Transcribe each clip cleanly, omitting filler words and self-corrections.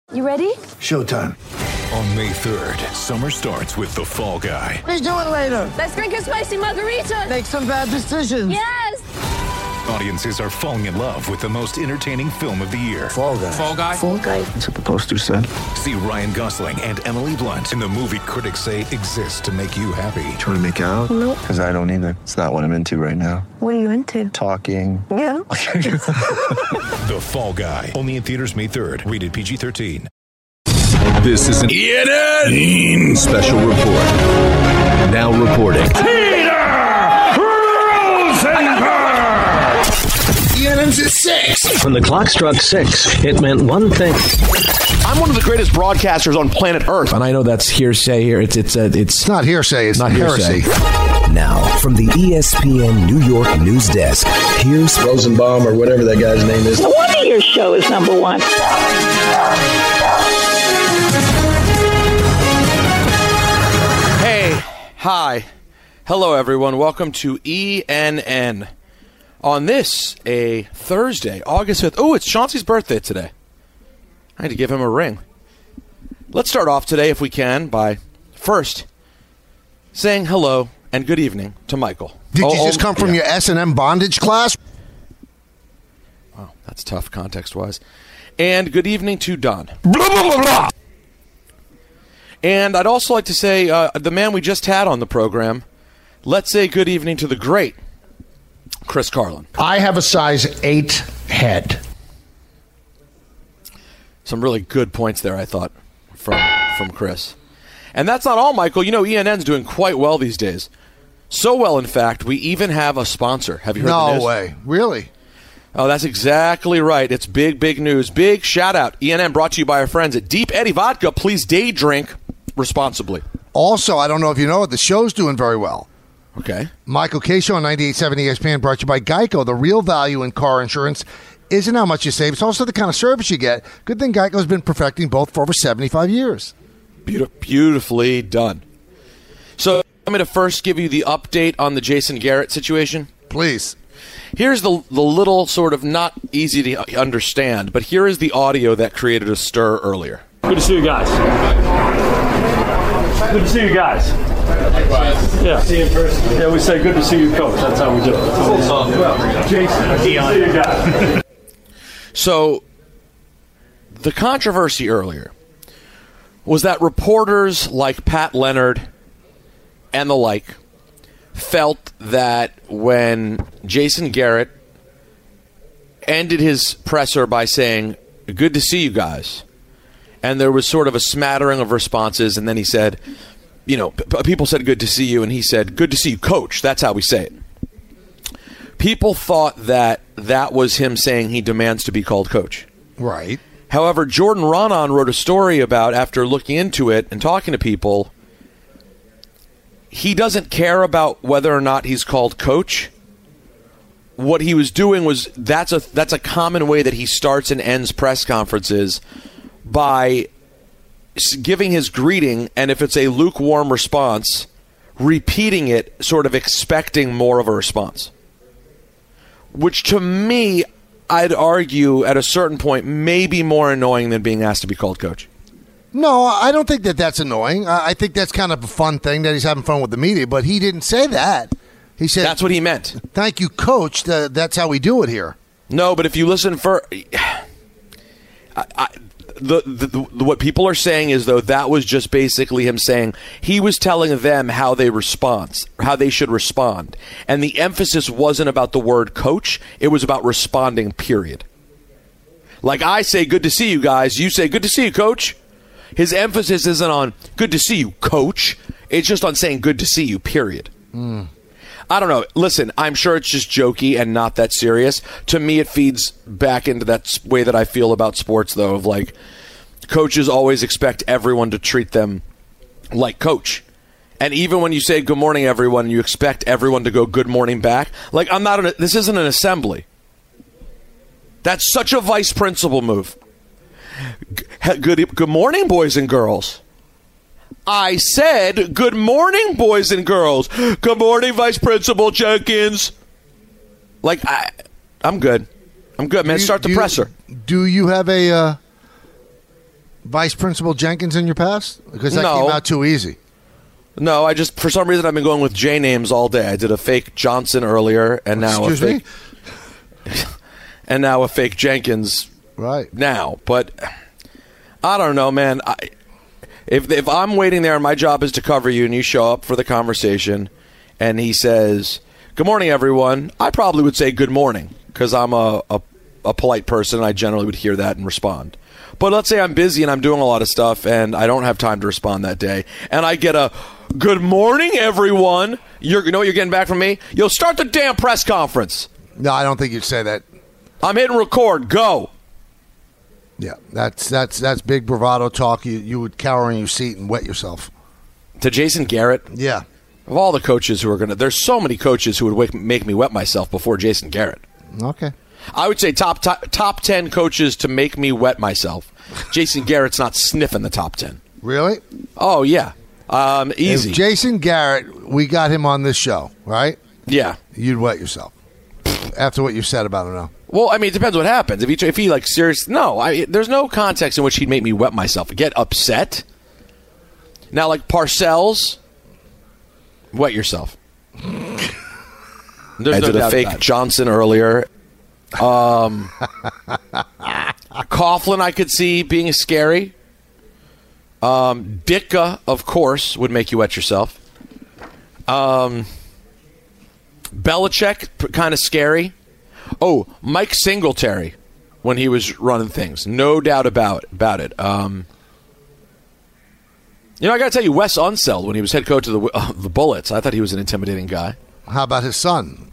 You ready? Showtime. On May 3rd, summer starts with The Fall Guy. Let's do it later. Let's drink a spicy margarita. Make some bad decisions. Yes. Audiences are falling in love with the most entertaining film of the year. Fall Guy. Fall Guy? Fall guy. That's what the poster said. See Ryan Gosling and Emily Blunt in the movie critics say exists to make you happy. Trying to make it out? Nope. Because I don't either. It's not what I'm into right now. What are you into? Talking. Yeah. The Fall Guy. Only in theaters May 3rd. Rated PG-13. This is an ENN special report. Now reporting. ENN's at 6. When the clock struck 6, it meant one thing. I'm one of the greatest broadcasters on planet Earth. And I know that's hearsay here. It's not hearsay. It's not heresy. hearsay. Now, from the ESPN New York news desk, here's Rosenbaum or whatever that guy's name is. No wonder your show is number one. Hey, hi. Hello, everyone. Welcome to ENN. On this, a Thursday, August 5th. Oh, it's Chauncey's birthday today. I had to give him a ring. Let's start off today, if we can, by first saying hello and good evening to Michael. Did you just come from your S&M bondage class? Wow, that's tough context-wise. And good evening to Don. Blah, blah, blah, blah. And I'd also like to say, the man we just had on the program, let's say good evening to the great Chris Carlin. I have a size 8 head. Some really good points there, I thought, from Chris. And that's not all, Michael. You know, ENN's doing quite well these days. So well, in fact, we even have a sponsor. Have you heard the news? No way. Really? Oh, that's exactly right. It's big, big news. Big shout-out. ENN brought to you by our friends at Deep Eddy Vodka. Please day drink responsibly. Also, I don't know if you know it, the show's doing very well. Okay. Michael K. Show on 98.7 ESPN brought to you by Geico. The real value in car insurance isn't how much you save. It's also the kind of service you get. Good thing Geico's been perfecting both for over 75 years. Beautifully done. So I'm going to first give you the update on the Jason Garrett situation. Please. Here's the little sort of not easy to understand, but here is the audio that created a stir earlier. Good to see you guys. Good to see you guys. Yeah. See you in person. Yeah, we say good to see you, coach. That's how we do it. Jason, good to see you guys. So the controversy earlier was that reporters like Pat Leonard and the like felt that when Jason Garrett ended his presser by saying, good to see you guys, and there was sort of a smattering of responses, and then he said, you know, people said good to see you, and he said, good to see you, coach. That's how we say it. People thought that that was him saying he demands to be called coach. Right. However, Jordan Ronan wrote a story about, after looking into it and talking to people, he doesn't care about whether or not he's called coach. What he was doing was, that's a common way that he starts and ends press conferences, by giving his greeting, and if it's a lukewarm response, repeating it, sort of expecting more of a response. Which to me, I'd argue at a certain point may be more annoying than being asked to be called coach. No, I don't think that that's annoying. I think that's kind of a fun thing that he's having fun with the media, but he didn't say that. He said, that's what he meant. Thank you, coach. That's how we do it here. No, but if you listen for... what people are saying is, though, that was just basically him saying he was telling them how they should respond. And the emphasis wasn't about the word coach. It was about responding, period. Like I say, good to see you guys. You say, good to see you, coach. His emphasis isn't on good to see you, coach. It's just on saying good to see you, period. I don't know. Listen, I'm sure it's just jokey and not that serious. To me, it feeds back into that way that I feel about sports, though, of like coaches always expect everyone to treat them like coach. And even when you say good morning, everyone, you expect everyone to go good morning back. Like, this isn't an assembly. That's such a vice principal move. Good morning, boys and girls. I said, good morning, boys and girls. Good morning, Vice Principal Jenkins. Like, I'm good. I'm good, man. Start the presser. Do you have a Vice Principal Jenkins in your past? Because that No. came out too easy. No, I just, for some reason, I've been going with J names all day. I did a fake Johnson earlier, and now Excuse me? and now a fake Jenkins right now. But I don't know, man. If I'm waiting there and my job is to cover you and you show up for the conversation and he says, "Good morning, everyone," I probably would say good morning because I'm a polite person and I generally would hear that and respond. But let's say I'm busy and I'm doing a lot of stuff and I don't have time to respond that day and I get a "Good morning, everyone." You know what you're getting back from me? You'll start the damn press conference. No, I don't think you'd say that. I'm hitting record. Go. Yeah, that's big bravado talk. You would cower in your seat and wet yourself. To Jason Garrett? Yeah. Of all the coaches who are going to... There's so many coaches who would make me wet myself before Jason Garrett. Okay. I would say top 10 coaches to make me wet myself. Jason Garrett's not sniffing the top 10. Really? Oh, yeah. Easy. If Jason Garrett, we got him on this show, right? Yeah. You'd wet yourself after what you said about him now. Well, I mean, it depends what happens. If he like serious, no, there's no context in which he'd make me wet myself. Get upset. Now, like Parcells, wet yourself. I did a fake Johnson earlier. Coughlin, I could see being scary. Ditka, of course, would make you wet yourself. Belichick, kind of scary. Oh, Mike Singletary, when he was running things. No doubt about it. I got to tell you, Wes Unseld, when he was head coach of the Bullets, I thought he was an intimidating guy. How about his son?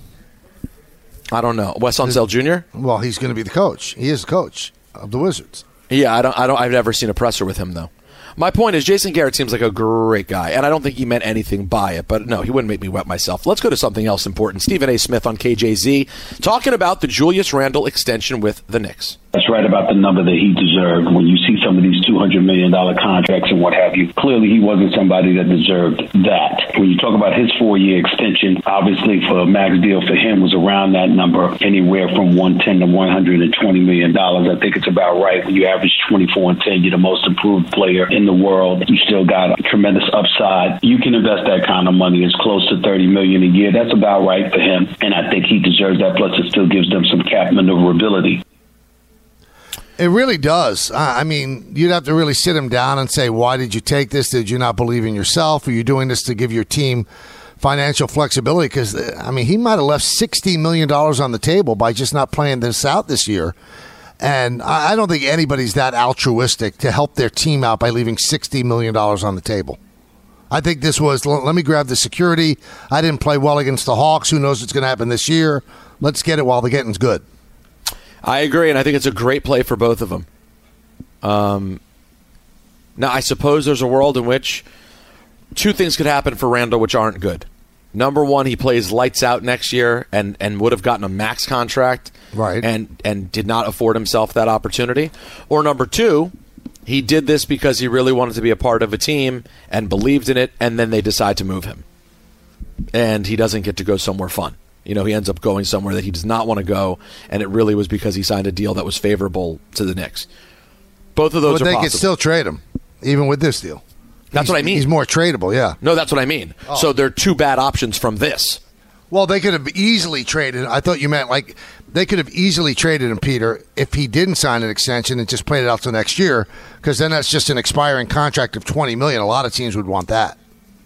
I don't know. Wes Unseld Jr.? Well, he's going to be the coach. He is the coach of the Wizards. Yeah, I've never seen a presser with him, though. My point is, Jason Garrett seems like a great guy, and I don't think he meant anything by it, but no, he wouldn't make me wet myself. Let's go to something else important. Stephen A. Smith on KJZ talking about the Julius Randle extension with the Knicks. That's right about the number that he deserved. When you see some of these $200 million contracts and what have you, clearly he wasn't somebody that deserved that. When you talk about his 4-year extension, obviously for a max deal for him was around that number, anywhere from $110 to $120 million. I think it's about right. When you average 24 and 10, you're the most improved player in the world. You still got a tremendous upside. You can invest that kind of money. It's close to $30 million a year. That's about right for him, and I think he deserves that. Plus, it still gives them some cap maneuverability. It really does. I mean, you'd have to really sit him down and say, why did you take this? Did you not believe in yourself? Are you doing this to give your team financial flexibility? Because, I mean, he might have left $60 million on the table by just not playing this out this year. And I don't think anybody's that altruistic to help their team out by leaving $60 million on the table. I think this was, let me grab the security. I didn't play well against the Hawks. Who knows what's going to happen this year? Let's get it while the getting's good. I agree, and I think it's a great play for both of them. Now, I suppose there's a world in which two things could happen for Randle which aren't good. Number one, he plays lights out next year and would have gotten a max contract, right? And did not afford himself that opportunity. Or number two, he did this because he really wanted to be a part of a team and believed in it, and then they decide to move him. And he doesn't get to go somewhere fun. He ends up going somewhere that he does not want to go, and it really was because he signed a deal that was favorable to the Knicks. Both of those are possible. But they could still trade him, even with this deal. That's what I mean. He's more tradable, yeah. No, that's what I mean. Oh. So there are two bad options from this. Well, they could have easily traded. I thought you meant like they could have easily traded him, Peter, if he didn't sign an extension and just played it out till next year, because then that's just an expiring contract of $20 million. A lot of teams would want that.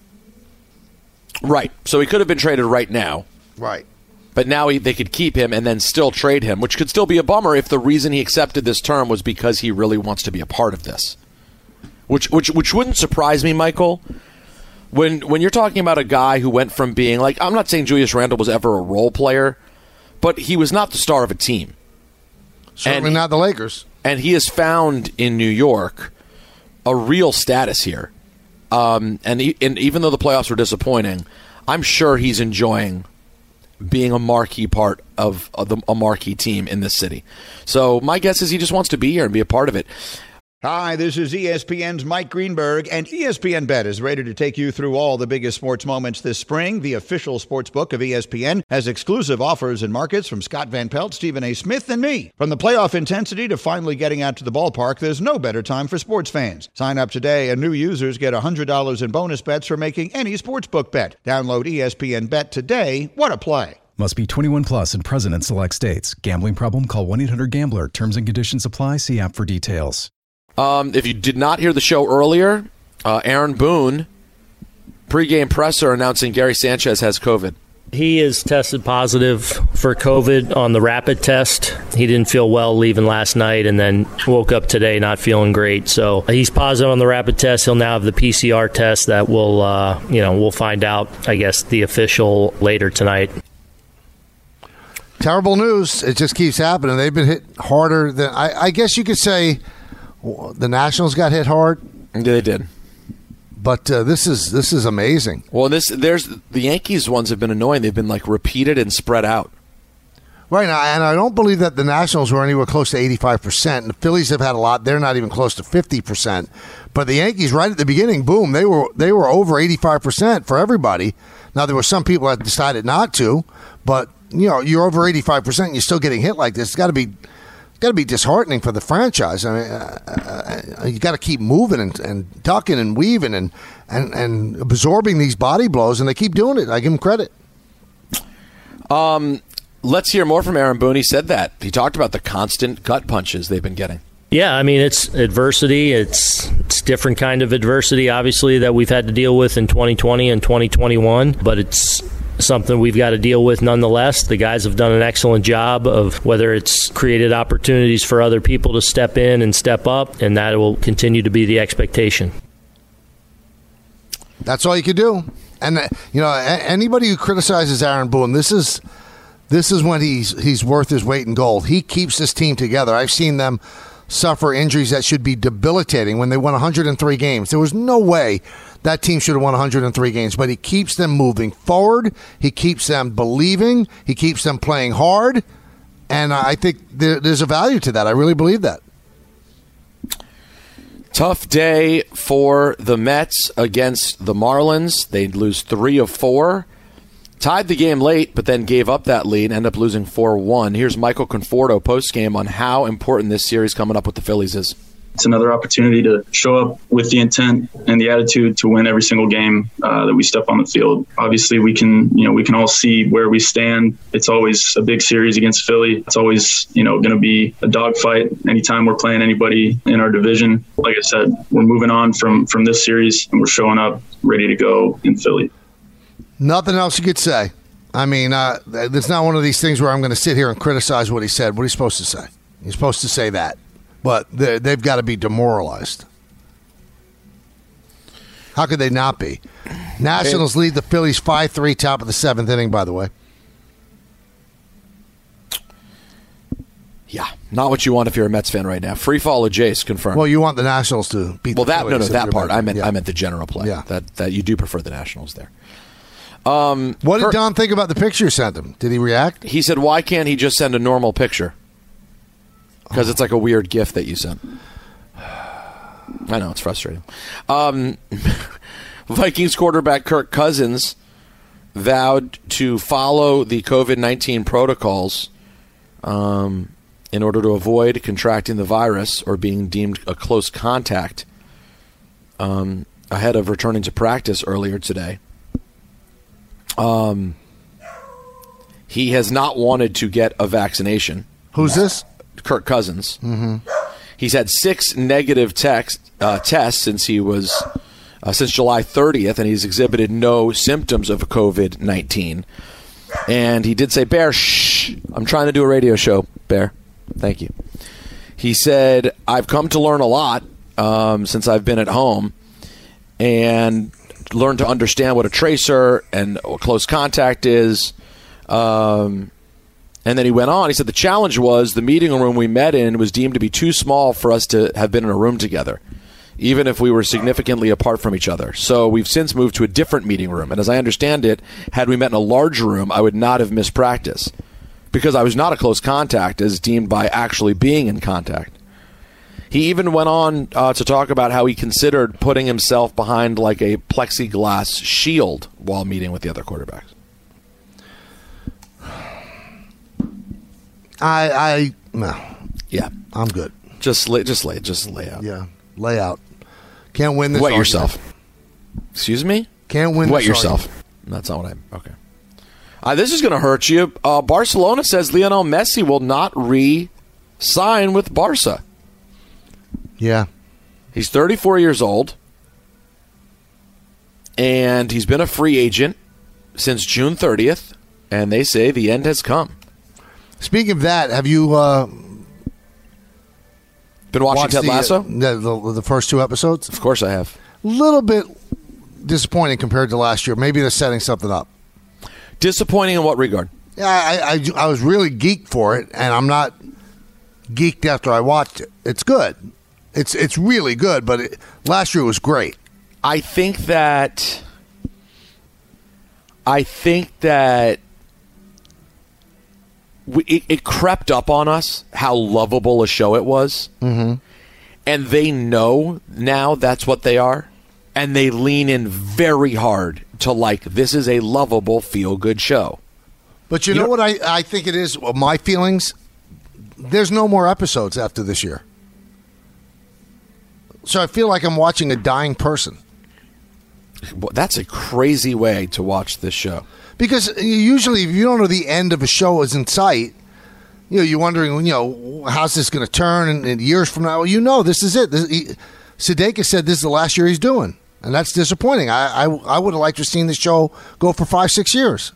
Right. So he could have been traded right now. Right. But now they could keep him and then still trade him, which could still be a bummer if the reason he accepted this term was because he really wants to be a part of this. Which wouldn't surprise me, Michael. When you're talking about a guy who went from being like, I'm not saying Julius Randle was ever a role player, but he was not the star of a team. Certainly not the Lakers. And he has found in New York a real status here. And even though the playoffs were disappointing, I'm sure he's enjoying being a marquee part of a marquee team in this city. So my guess is he just wants to be here and be a part of it. Hi, this is ESPN's Mike Greenberg, and ESPN Bet is ready to take you through all the biggest sports moments this spring. The official sports book of ESPN has exclusive offers and markets from Scott Van Pelt, Stephen A. Smith, and me. From the playoff intensity to finally getting out to the ballpark, there's no better time for sports fans. Sign up today, and new users get $100 in bonus bets for making any sportsbook bet. Download ESPN Bet today. What a play. Must be 21 plus and present in select states. Gambling problem? Call 1-800-GAMBLER. Terms and conditions apply. See app for details. If you did not hear the show earlier, Aaron Boone, pregame presser announcing Gary Sanchez has COVID. He is tested positive for COVID on the rapid test. He didn't feel well leaving last night and then woke up today not feeling great. So he's positive on the rapid test. He'll now have the PCR test that will, we'll find out, I guess, the official later tonight. Terrible news. It just keeps happening. They've been hit harder than I guess you could say. The Nationals got hit hard. Yeah, they did. But this is amazing. Well, the Yankees ones have been annoying. They've been like repeated and spread out. Right now, and I don't believe that the Nationals were anywhere close to 85%. And the Phillies have had a lot. They're not even close to 50%. But the Yankees, right at the beginning, boom, they were over 85% for everybody. Now there were some people that decided not to, but you're over 85% and you're still getting hit like this. It's got to be disheartening for the franchise. I mean, you got to keep moving and ducking and weaving and absorbing these body blows, and they keep doing it. I give them credit. Let's hear more from Aaron Boone. He said that. He talked about the constant gut punches they've been getting. Yeah, I mean, it's adversity. It's different kind of adversity, obviously, that we've had to deal with in 2020 and 2021, but it's something we've got to deal with nonetheless. The guys have done an excellent job of whether it's created opportunities for other people to step in and step up, and that will continue to be the expectation. That's all you can do. And, anybody who criticizes Aaron Boone, this is when he's worth his weight in gold. He keeps this team together. I've seen them suffer injuries that should be debilitating when they won 103 games. There was no way that team should have won 103 games, but he keeps them moving forward. He keeps them believing. He keeps them playing hard, and I think there's a value to that. I really believe that. Tough day for the Mets against the Marlins. They lose 3 of 4. Tied the game late, but then gave up that lead, ended up losing 4-1. Here's Michael Conforto postgame on how important this series coming up with the Phillies is. It's another opportunity to show up with the intent and the attitude to win every single game that we step on the field. Obviously, we can all see where we stand. It's always a big series against Philly. It's always, going to be a dogfight anytime we're playing anybody in our division. Like I said, we're moving on from this series, and we're showing up ready to go in Philly. Nothing else you could say. I mean, it's not one of these things where I'm going to sit here and criticize what he said. What are you supposed to say? You're supposed to say that. But they've got to be demoralized. How could they not be? Nationals lead the Phillies 5-3, top of the 7th inning, by the way. Yeah, not what you want if you're a Mets fan right now. Free fall of Jace, confirmed. Well, you want the Nationals to beat the Phillies. That part. I meant the general play. Yeah. That you do prefer the Nationals there. What did Don think about the picture you sent him? Did he react? He said, why can't he just send a normal picture? Because it's like a weird gift that you sent. I know, it's frustrating. Vikings quarterback Kirk Cousins vowed to follow the COVID-19 protocols in order to avoid contracting the virus or being deemed a close contact ahead of returning to practice earlier today. He has not wanted to get a vaccination. Who's this? Kirk Cousins. Mm-hmm. He's had 6 negative tests since he was since July 30th, and he's exhibited no symptoms of COVID-19. And he did say, "Bear, shh, I'm trying to do a radio show, Bear. Thank you." He said, "I've come to learn a lot since I've been at home, and learned to understand what a tracer and close contact is." And then he went on. He said the challenge was the meeting room we met in was deemed to be too small for us to have been in a room together, even if we were significantly apart from each other. So we've since moved to a different meeting room. And as I understand it, had we met in a larger room, I would not have missed practice because I was not a close contact as deemed by actually being in contact. He even went on to talk about how he considered putting himself behind like a plexiglass shield while meeting with the other quarterbacks. No. Yeah, I'm good. Just lay out. Yeah, lay out. Can't win this. Wet argument. yourself. Excuse me? Can't win. Wet this yourself. argument. That's not what okay. This is going to hurt you. Barcelona says Lionel Messi will not re-sign with Barca. Yeah. He's 34 years old, and he's been a free agent since June 30th, and they say the end has come. Speaking of that, have you been watching Ted Lasso? The first 2 episodes? Of course I have. Little bit disappointing compared to last year. Maybe they're setting something up. Disappointing in what regard? Yeah, I was really geeked for it, and I'm not geeked after I watched it. It's good. It's really good, but last year was great. I think that it crept up on us how lovable a show it was. Mm-hmm. And they know now that's what they are. And they lean in very hard to this is a lovable, feel-good show. But you know what I think it is? Well, my feelings, there's no more episodes after this year. So I feel like I'm watching a dying person. Well, that's a crazy way to watch this show. Because usually if you don't know the end of a show is in sight, you're wondering, how's this going to turn? And years from now, this is it. Sudeikis said this is the last year he's doing. And that's disappointing. I would have liked to have seen the show go for 5-6 years.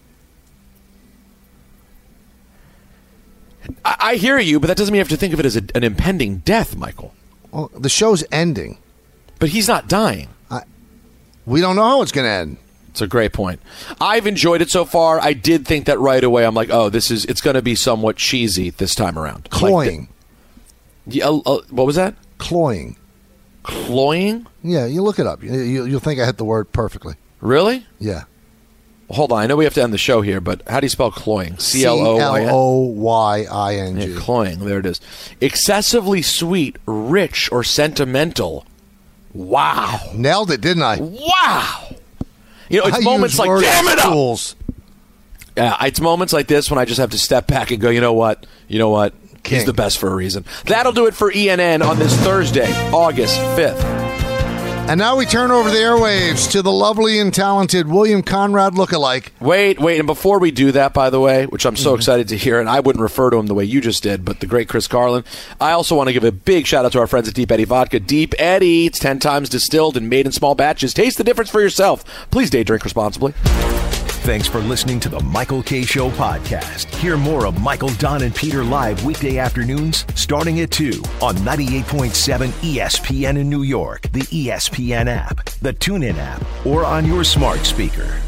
I hear you, but that doesn't mean you have to think of it as an impending death, Michael. Well, the show's ending. But he's not dying. We don't know how it's going to end. It's a great point. I've enjoyed it so far. I did think that right away. I'm like, it's going to be somewhat cheesy this time around. Cloying. What was that? Cloying. Cloying? Yeah, you look it up. You'll think I hit the word perfectly. Really? Yeah. Hold on. I know we have to end the show here, but how do you spell cloying? C-L-O-Y-N? C-L-O-Y-I-N-G. Yeah, cloying. There it is. Excessively sweet, rich, or sentimental. Wow. Nailed it, didn't I? Wow. It's moments like, damn it up. Yeah, it's moments like this when I just have to step back and go, you know what? King. He's the best for a reason. That'll do it for ENN on this Thursday, August 5th. And now we turn over the airwaves to the lovely and talented William Conrad lookalike. Wait, and before we do that, by the way, which I'm so excited to hear, and I wouldn't refer to him the way you just did, but the great Chris Carlin, I also want to give a big shout out to our friends at Deep Eddy Vodka. Deep Eddy, it's 10 times distilled and made in small batches. Taste the difference for yourself. Please day drink responsibly. Thanks for listening to the Michael K. Show podcast. Hear more of Michael, Don, and Peter live weekday afternoons starting at 2 on 98.7 ESPN in New York, the ESPN app, the TuneIn app, or on your smart speaker.